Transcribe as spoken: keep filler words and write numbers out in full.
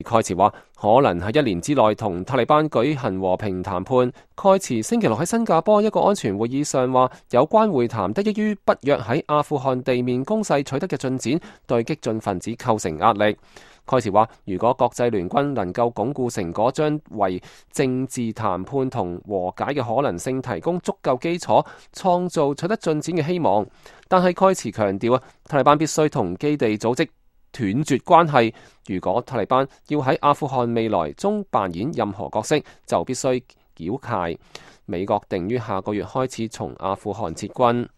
蓋茨話可能喺一年之內同塔利班舉行和平談判。蓋茨星期六喺新加坡一個安全會議上話，有關會談得益於北約喺阿富汗地面攻勢取得嘅進展，對激進分子構成壓力。蓋茨話，如果國際聯軍能夠鞏固成果，將為政治談判同和解嘅可能性提供足夠基礎，創造取得進展嘅希望。但係蓋茨強調啊，塔利班必須同基地組織斷絕關係。如果塔利班要喺阿富汗未來中扮演任何角色，就必須繳械。美國定於下個月開始從阿富汗撤軍。